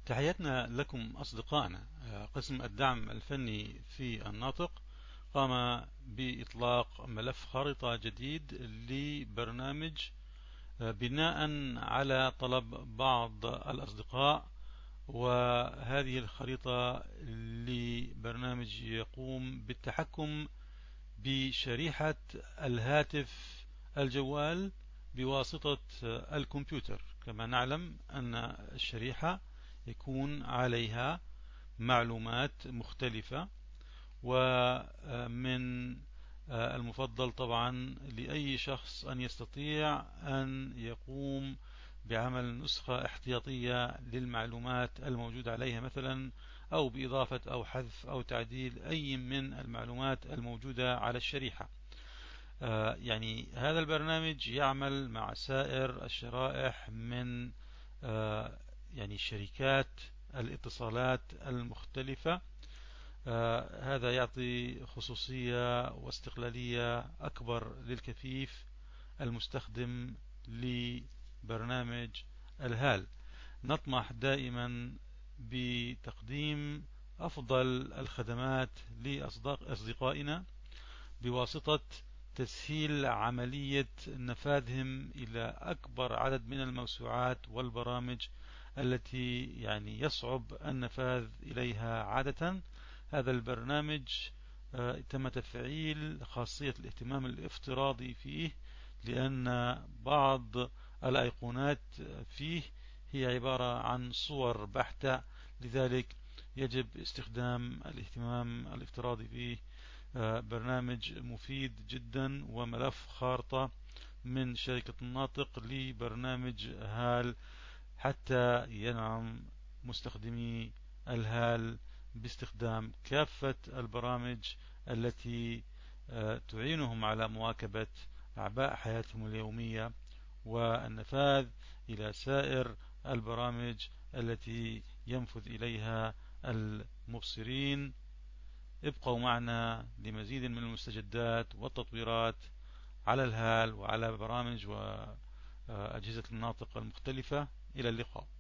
تحياتنا لكم أصدقائنا. قسم الدعم الفني في الناطق قام بإطلاق ملف خارطة جديد لبرنامج بناء على طلب بعض الأصدقاء، وهذه الخريطة لبرنامج يقوم بالتحكم بشريحة الهاتف الجوال بواسطة الكمبيوتر. كما نعلم أن الشريحة يكون عليها معلومات مختلفة، ومن المفضل طبعا لأي شخص أن يستطيع أن يقوم بعمل نسخة احتياطية للمعلومات الموجودة عليها مثلا، أو بإضافة أو حذف أو تعديل أي من المعلومات الموجودة على الشريحة. يعني هذا البرنامج يعمل مع سائر الشرائح من يعني شركات الاتصالات المختلفة. هذا يعطي خصوصية واستقلالية أكبر للكفيف المستخدم لبرنامج الهال. نطمح دائما بتقديم أفضل الخدمات لأصدقائنا بواسطة تسهيل عملية نفاذهم إلى أكبر عدد من الموسوعات والبرامج التي يعني يصعب النفاذ إليها عادة. هذا البرنامج تم تفعيل خاصية الاهتمام الافتراضي فيه، لأن بعض الأيقونات فيه هي عبارة عن صور بحتة، لذلك يجب استخدام الاهتمام الافتراضي فيه. برنامج مفيد جدا وملف خارطة من شركة الناطق لبرنامج هال، حتى ينعم مستخدمي الهال باستخدام كافة البرامج التي تعينهم على مواكبة أعباء حياتهم اليومية والنفاذ إلى سائر البرامج التي ينفذ إليها المبصرين. ابقوا معنا لمزيد من المستجدات والتطويرات على الهال وعلى برامج وأجهزة الناطق المختلفة. إلى اللقاء.